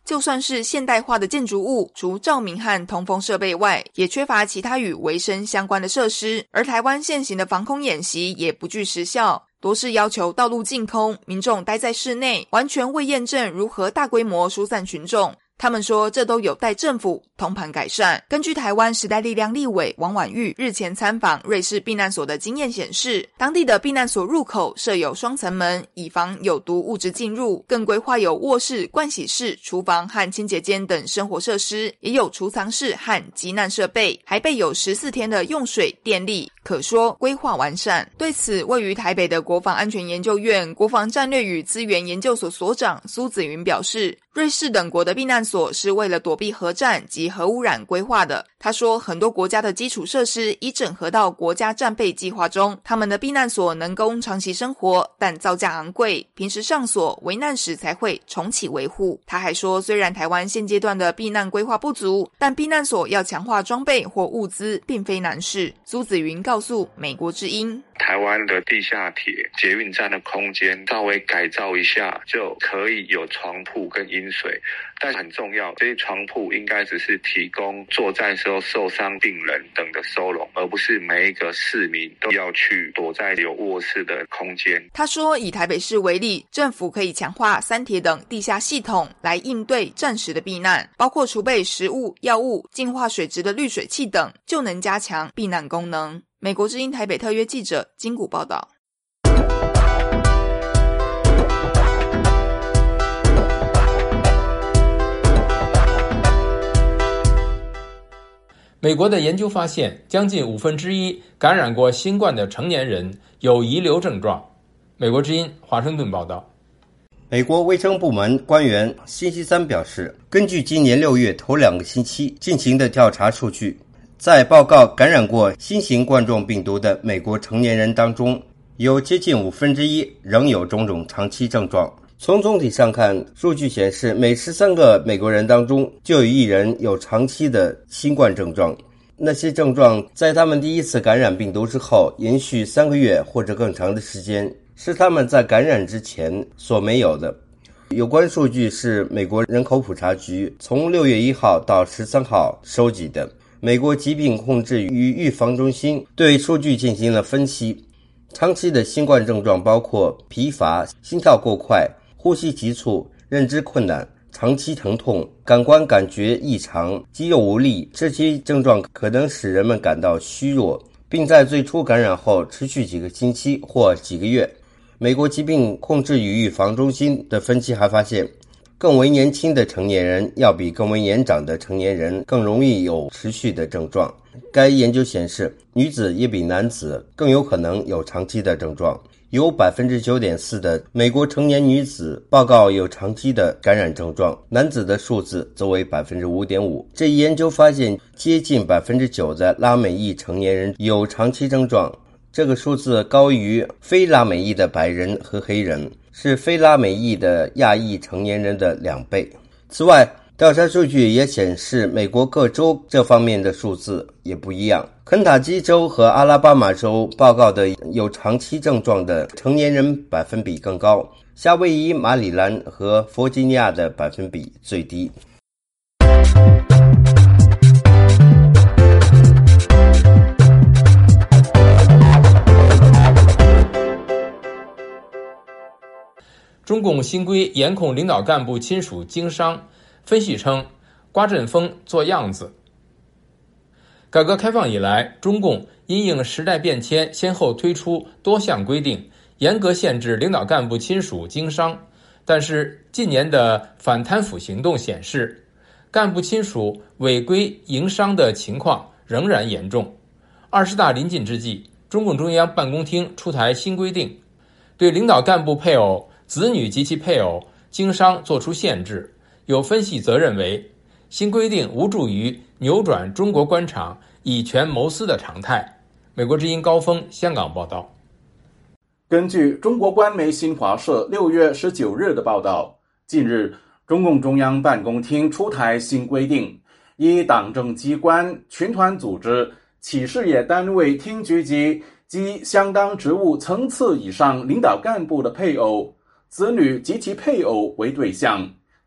就算是现代化的建筑物，除照明和通风设备外，也缺乏其他与维生相关的设施。而台湾现行的防空演习也不具时效，多是要求道路净空，民众待在室内，完全未验证如何大规模疏散群众。他们说，这都有待政府通盘改善。根据台湾时代力量立委王婉玉日前参访瑞士避难所的经验显示，当地的避难所入口设有双层门，以防有毒物质进入，更规划有卧室、盥洗室、厨房和清洁间等生活设施，也有储藏室和急难设备，还备有14天的用水、电力，可说规划完善。对此，位于台北的国防安全研究院国防战略与资源研究所所长苏子云表示，瑞士等国的避难所是为了躲避核战及核污染规划的。他说，很多国家的基础设施已整合到国家战备计划中，他们的避难所能供长期生活，但造价昂贵，平时上锁，危难时才会重启维护。他还说，虽然台湾现阶段的避难规划不足，但避难所要强化装备或物资并非难事。苏子云告诉美国之音， 台湾的地下铁捷运站的空间稍微改造一下，就可以有床铺跟饮水，但很重要，这些床铺应该只是提供作战时候受伤病人等的收容，而不是每一个市民都要去躲在有卧室的空间。 他说，以台北市为例，政府可以强化三铁等地下系统来应对战时的避难，包括储备食物、药物、净化水质的滤水器等，就能加强避难功能。美国之音台北特约记者金谷报道。 美国的研究发现，将近1/5感染过新冠的成年人有遗留症状。美国之音华盛顿报道。 美国卫生部门官员星期三表示，根据今年6月头2个星期进行的调查数据，在报告感染过新型冠状病毒的美国成年人当中，有接近1/5仍有种种长期症状。从总体上看，数据显示每13个美国人当中就有1人有长期的新冠症状。那些症状在他们第一次感染病毒之后延续3个月或者更长的时间，是他们在感染之前所没有的。有关数据是美国人口普查局从6月1号到13号收集的。美国疾病控制与预防中心对数据进行了分析。长期的新冠症状包括疲乏、心跳过快、呼吸急促、认知困难、长期疼痛、感官感觉异常、肌肉无力。这些症状可能使人们感到虚弱，并在最初感染后持续几个星期或几个月。美国疾病控制与预防中心的分析还发现，更为年轻的成年人要比更为年长的成年人更容易有持续的症状。该研究显示，女子也比男子更有可能有长期的症状。有 9.4% 的美国成年女子报告有长期的感染症状，男子的数字则为 5.5%。这一研究发现，接近 9% 的拉美裔成年人有长期症状，这个数字高于非拉美裔的白人和黑人，是非拉美裔的亚裔成年人的2倍。此外，调查数据也显示，美国各州这方面的数字也不一样。肯塔基州和阿拉巴马州报告的有长期症状的成年人百分比更高，夏威夷、马里兰和弗吉尼亚的百分比最低。 中共新规严控领导干部亲属经商，分析称刮阵风做样子。改革开放以来，中共因应时代变迁，先后推出多项规定，严格限制领导干部亲属经商。但是近年的反贪腐行动显示，干部亲属违规营商的情况仍然严重。20大临近之际，中共中央办公厅出台新规定，对领导干部配偶、子女及其配偶经商作出限制。有分析则认为，新规定无助于扭转中国官场以权谋私的常态。美国之音高峰香港报道。 根据中国官媒新华社6月19日的报道，近日中共中央办公厅出台新规定，以党政机关、群团组织、企事业单位厅局级及相当职务层次以上领导干部的配偶、子女及其配偶为对象，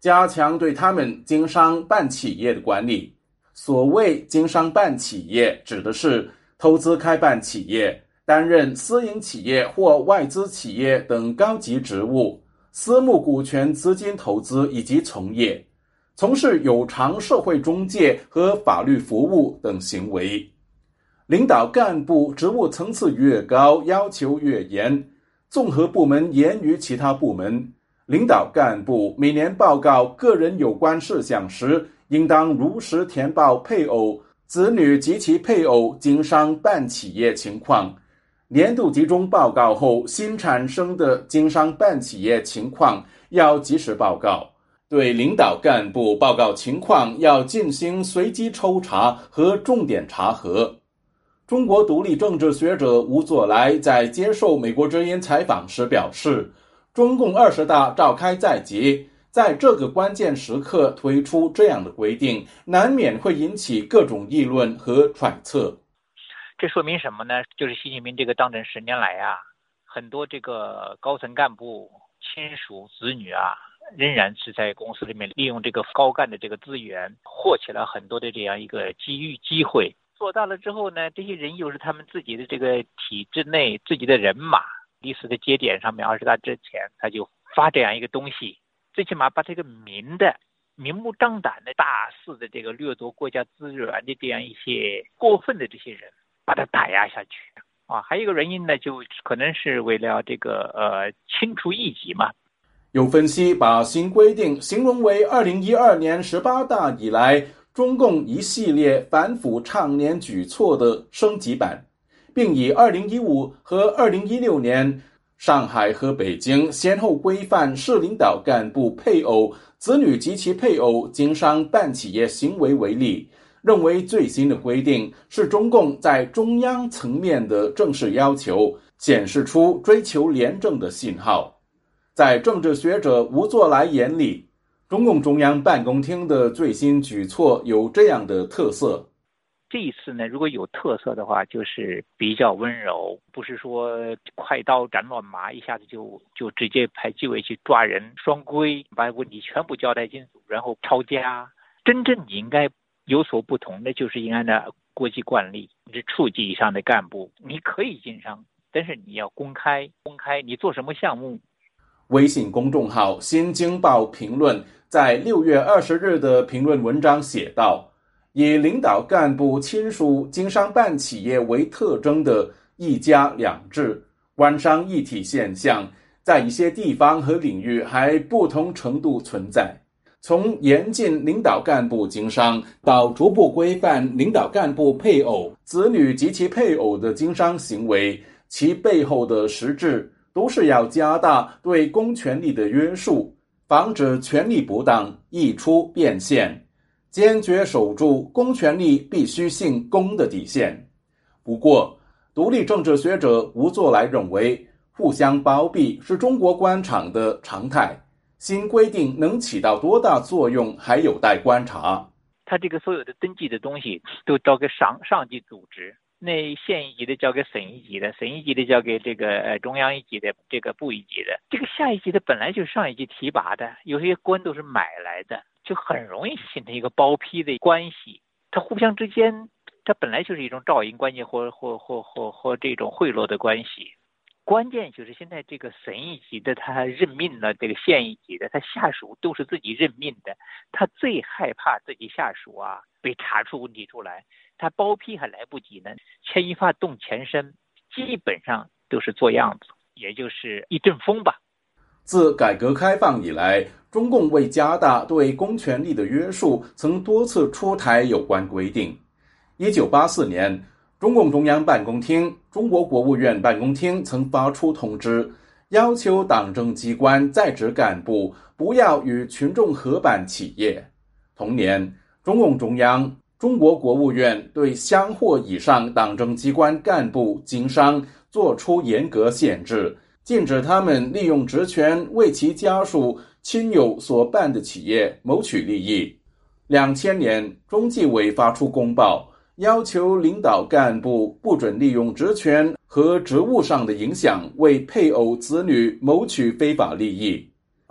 加强对他们经商办企业的管理。所谓经商办企业，指的是投资开办企业，担任私营企业或外资企业等高级职务，私募股权资金投资以及从业，从事有偿社会中介和法律服务等行为。领导干部职务层次越高，要求越严，综合部门严于其他部门。领导干部每年报告个人有关事项时，应当如实填报配偶、子女及其配偶经商办企业情况。年度集中报告后新产生的经商办企业情况要及时报告。对领导干部报告情况要进行随机抽查和重点查核。中国独立政治学者吴作来在接受美国之音采访时表示，中共20大召开在即，在这个关键时刻推出这样的规定，难免会引起各种议论和揣测。 这说明什么呢？就是习近平这个当政10年来啊，很多这个高层干部、亲属、子女啊，仍然是在公司里面利用这个高干的这个资源，获取了很多的这样一个机会。做大了之后呢，这些人又是他们自己的这个体制内自己的人马，历史的节点上面20大之前，他就发这样一个东西，最起码把这个明目张胆的大肆的这个掠夺国家资源的这样一些过分的这些人，把它打压下去啊。还有一个原因呢，就可能是为了这个清除异己嘛。 有分析把新规定形容为2012年18大以来中共一系列反腐倡廉举措的升级版，并以2015和2016年上海和北京先后规范市领导干部配偶、子女及其配偶经商办企业行为为例，认为最新的规定是中共在中央层面的正式要求，显示出追求廉政的信号。在政治学者吴作来眼里，中共中央办公厅的最新举措有这样的特色。 这一次呢，如果有特色的话，就是比较温柔，不是说快刀斩乱麻，一下子就直接派纪委去抓人双规，把问题全部交代清楚，然后抄家。真正应该有所不同的，就是应该的国际惯例，是处级以上的干部，你可以经商，但是你要公开你做什么项目。 微信公众号新京报评论在6月20日的评论文章写道，以领导干部亲属经商办企业为特征的一家两制官商一体现象，在一些地方和领域还不同程度存在。从严禁领导干部经商，到逐步规范领导干部配偶、子女及其配偶的经商行为，其背后的实质都是要加大对公权力的约束，防止权力不当溢出变现，坚决守住公权力必须性公的底线。不过，独立政治学者吴作来认为，互相包庇是中国官场的常态，新规定能起到多大作用还有待观察。 他这个所有的登记的东西都交给上级组织，那县一级的交给省一级的，省一级的交给这个中央一级的，这个部一级的，这个下一级的本来就是上一级提拔的，有些官都是买来的，就很容易形成一个包庇的关系。它互相之间，它本来就是一种照应关系或这种贿赂的关系。关键就是现在这个省一级的他任命了这个县一级的，他下属都是自己任命的，他最害怕自己下属被查出问题出来，他包庇还来不及呢，牵一发动全身，基本上都是做样子，也就是一阵风吧。 自改革开放以来，中共为加大对公权力的约束，曾多次出台有关规定。1984年，中共中央办公厅、中国国务院办公厅曾发出通知，要求党政机关在职干部不要与群众合办企业。同年，中共中央、中国国务院对乡或以上党政机关干部经商作出严格限制，禁止他们利用职权为其家属、亲友所办的企业谋取利益。2000年，中纪委发出公报，要求领导干部不准利用职权和职务上的影响为配偶、子女谋取非法利益。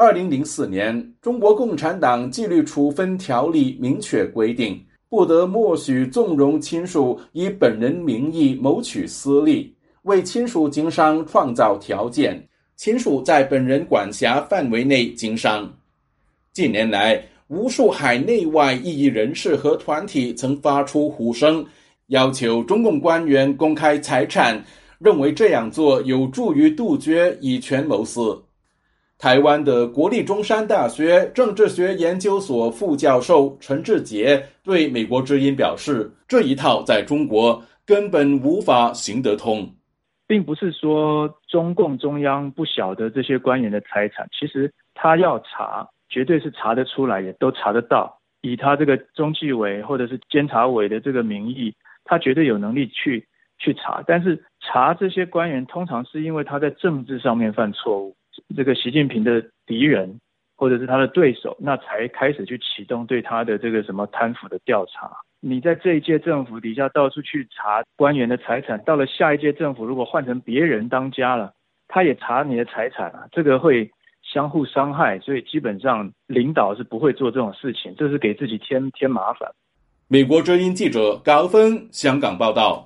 2004年，中国共产党纪律处分条例明确规定，不得默许纵容亲属以本人名义谋取私利，为亲属经商创造条件，亲属在本人管辖范围内经商。近年来，无数海内外异议人士和团体曾发出呼声，要求中共官员公开财产，认为这样做有助于杜绝以权谋私。台湾的国立中山大学政治学研究所副教授陈志杰对美国之音表示，这一套在中国根本无法行得通。 并不是说中共中央不晓得这些官员的财产，其实他要查绝对是查得出来，也都查得到。以他这个中纪委或者是监察委的这个名义，他绝对有能力去查。但是查这些官员通常是因为他在政治上面犯错误，这个习近平的敌人或者是他的对手，那才开始去启动对他的这个什么贪腐的调查。你在这一届政府底下到处去查官员的财产，到了下一届政府如果换成别人当家了，他也查你的财产啊，这个会相互伤害，所以基本上领导是不会做这种事情，这是给自己添麻烦。 美国之音记者高芬香港报道。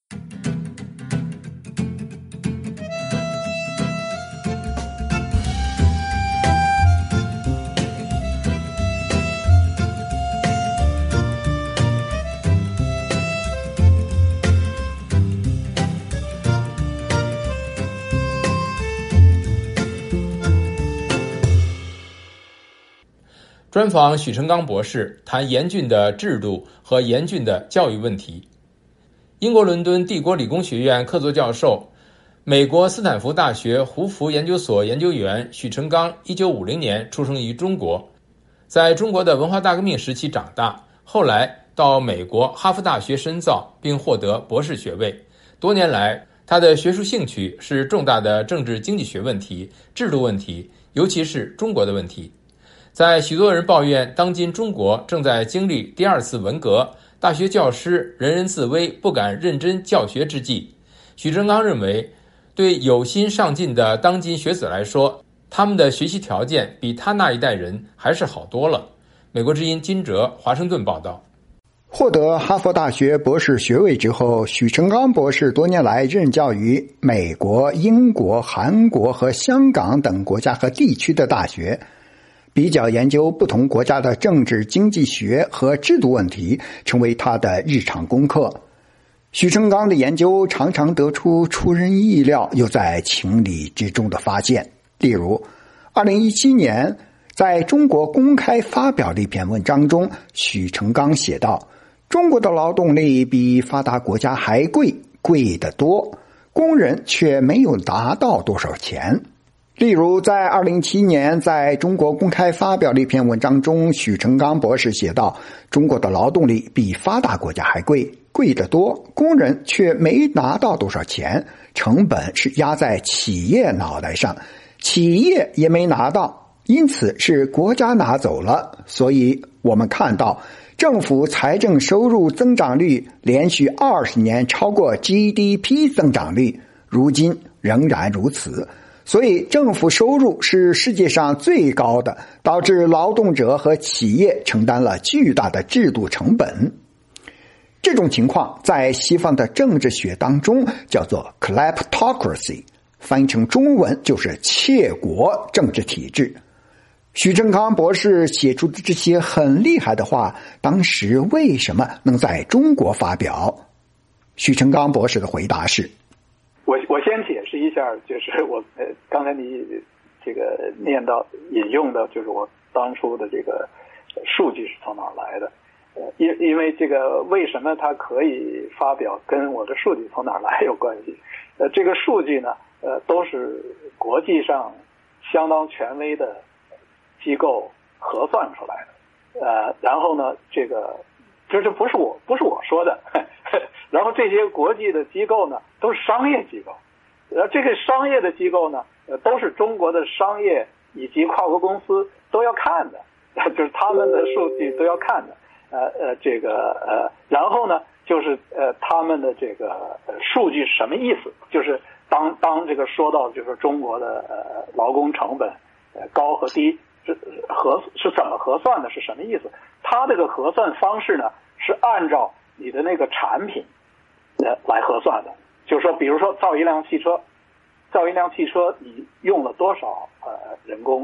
专访许成刚博士，谈严峻的制度和严峻的教育问题。英国伦敦帝国理工学院客座教授、美国斯坦福大学胡佛研究所研究员许成刚1950年出生于中国，在中国的文化大革命时期长大，后来到美国哈佛大学深造并获得博士学位。多年来，他的学术兴趣是重大的政治经济学问题、制度问题，尤其是中国的问题。在许多人抱怨当今中国正在经历第二次文革，大学教师人人自危，不敢认真教学之际，许成刚认为，对有心上进的当今学子来说，他们的学习条件比他那一代人还是好多了。美国之音金哲华盛顿报道。 获得哈佛大学博士学位之后，许成刚博士多年来任教于美国、英国、韩国和香港等国家和地区的大学，比较研究不同国家的政治经济学和制度问题，成为他的日常功课。许成刚的研究常常得出出人意料又在情理之中的发现。例如2017年在中国公开发表的一篇文章中，许成刚写道，中国的劳动力比发达国家还贵，贵得多，工人却没有拿到多少钱。例如在2007年在中国公开发表的一篇文章中，许成刚博士写道，中国的劳动力比发达国家还贵，贵得多，工人却没拿到多少钱，成本是压在企业脑袋上，企业也没拿到，因此是国家拿走了。所以我们看到政府财政收入增长率连续20年超过 GDP 增长率，如今仍然如此。所以政府收入是世界上最高的，导致劳动者和企业承担了巨大的制度成本。这种情况在西方的政治学当中叫做 kleptocracy， 翻译成中文就是窃国政治体制。许成刚博士写出的这些很厉害的话，当时为什么能在中国发表？许成刚博士的回答是， 我先解释一下，就是我刚才你这个念到引用的，就是我当初的这个数据是从哪儿来的？因为这个为什么它可以发表，跟我的数据从哪儿来有关系。这个数据呢，都是国际上相当权威的机构核算出来的。然后呢，这个这不是我说的。然后这些国际的机构呢，都是商业机构。这个商业的机构呢，都是中国的商业以及跨国公司都要看的，就是他们的数据都要看的。然后呢，就是他们的这个数据是什么意思？就是当这个说到就是中国的劳工成本高和低是怎么核算的？是什么意思？它这个核算方式呢，是按照你的那个产品来核算的。就是说，比如说造一辆汽车你用了多少人工？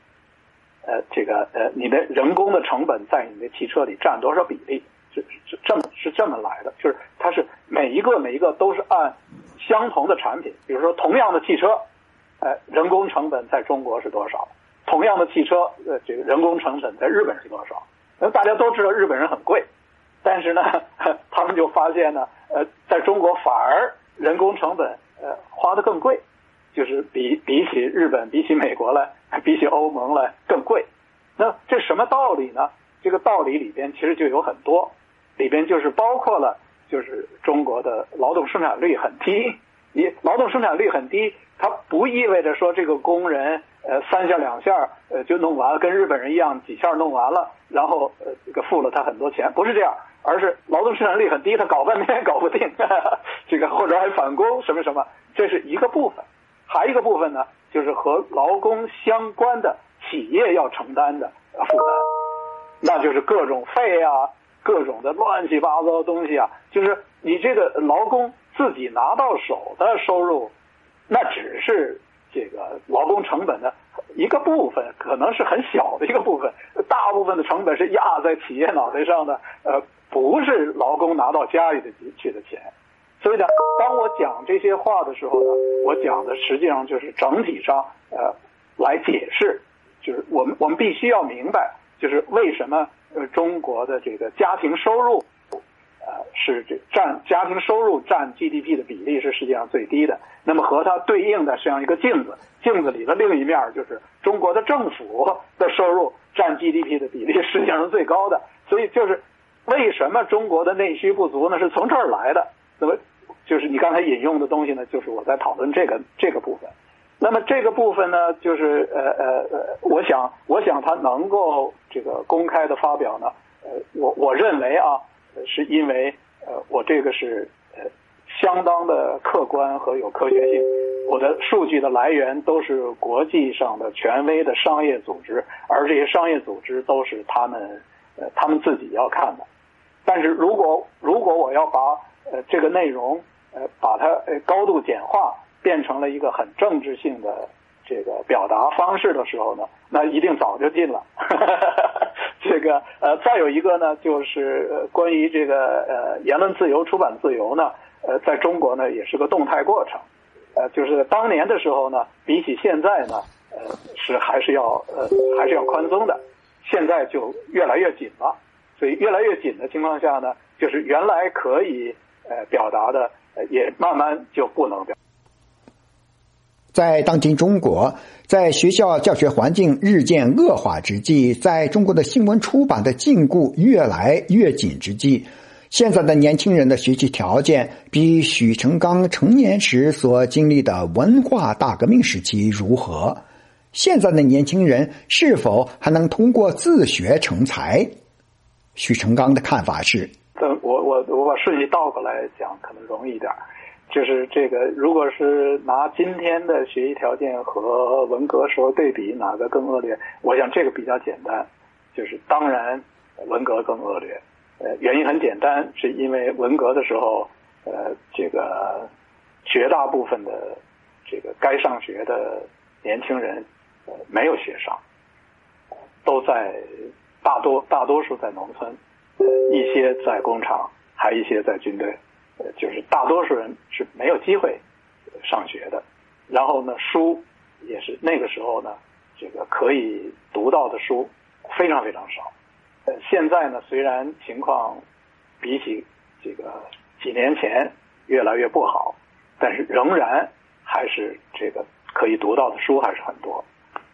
你的人工的成本在你的汽车里占多少比例？是这么来的，就是它是每一个都是按相同的产品，比如说同样的汽车，人工成本在中国是多少？同样的汽车，这个人工成本在日本是多少？大家都知道日本人很贵，但是呢，他们就发现呢，在中国反而人工成本花得更贵，就是比起日本、比起美国来、比起欧盟来更贵。那这什么道理呢？这个道理里边其实就有很多，里边就是包括了，就是中国的劳动生产率很低。劳动生产率很低，它不意味着说这个工人三下两下就弄完了，跟日本人一样几下弄完了，然后这个付了他很多钱，不是这样，而是劳动生产率很低，他搞半天也搞不定，这个或者还返工什么什么，这是一个部分。还一个部分呢，就是和劳工相关的企业要承担的负担，那就是各种费啊，各种的乱七八糟的东西啊，就是你这个劳工自己拿到手的收入，那只是这个劳工成本的一个部分，可能是很小的一个部分，大部分的成本是压在企业脑袋上的，不是劳工拿到家里的去的钱。所以呢，当我讲这些话的时候呢，我讲的实际上就是整体上来解释，就是我们必须要明白，就是为什么中国的这个家庭收入是家庭收入占 GDP 的比例是世界上最低的。那么和它对应的实际上一个镜子里的另一面就是中国的政府的收入占 GDP 的比例世界上最高的。所以就是为什么中国的内需不足呢？是从这儿来的。那么就是你刚才引用的东西呢，就是我在讨论这个部分。那么这个部分呢，就是我想它能够这个公开的发表呢，我认为啊，是因为我这个是相当的客观和有科学性，我的数据的来源都是国际上的权威的商业组织，而这些商业组织都是他们自己要看的。但是如果我要把这个内容把它高度简化，变成了一个很政治性的这个表达方式的时候呢，那一定早就禁了。这个再有一个呢，就是关于这个言论自由、出版自由呢，在中国呢也是个动态过程。就是当年的时候呢，比起现在呢，还是要宽松的，现在就越来越紧了。所以越来越紧的情况下呢，就是原来可以表达的，也慢慢就不能表达。 在当今中国，在学校教学环境日渐恶化之际，在中国的新闻出版的禁锢越来越紧之际，现在的年轻人的学习条件比许成刚成年时所经历的文化大革命时期如何？现在的年轻人是否还能通过自学成才？许成刚的看法是， 我把顺序倒过来讲可能容易一点。就是这个，如果是拿今天的学习条件和文革时候对比，哪个更恶劣？我想这个比较简单，就是当然文革更恶劣。原因很简单，是因为文革的时候，这个绝大部分的这个该上学的年轻人没有学上，都在大多数在农村，一些在工厂，还一些在军队。就是大多数人是没有机会上学的，然后呢，书也是那个时候呢，这个可以读到的书非常非常少。现在呢，虽然情况比起这个几年前越来越不好，但是仍然还是这个可以读到的书还是很多。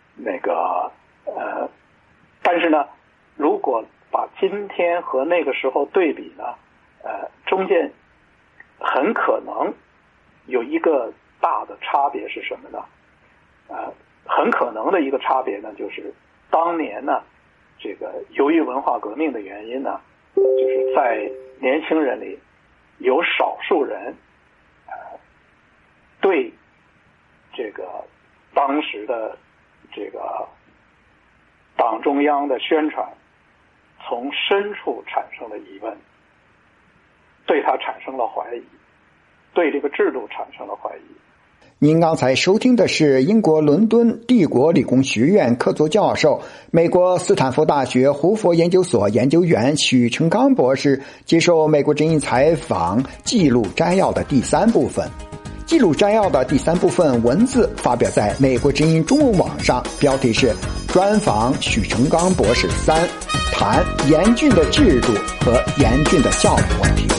但是呢，如果把今天和那个时候对比呢，中间很可能有一个大的差别是什么呢？很可能的一个差别呢，就是当年呢，这个由于文化革命的原因呢，就是在年轻人里有少数人，对这个当时的这个党中央的宣传从深处产生了疑问，对他产生了怀疑，对这个制度产生了怀疑。 您刚才收听的是英国伦敦帝国理工学院客座教授、美国斯坦福大学胡佛研究所研究员许成刚博士接受美国之音采访记录摘要的第3部分。记录摘要的第3部分文字发表在美国之音中文网上，标题是专访许成刚博士3，谈严峻的制度和严峻的教育问题。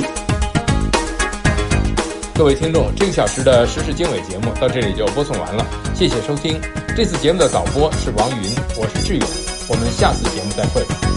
各位听众，这个小时的时事经纬节目到这里就播送完了，谢谢收听。这次节目的导播是王云，我是志勇，我们下次节目再会。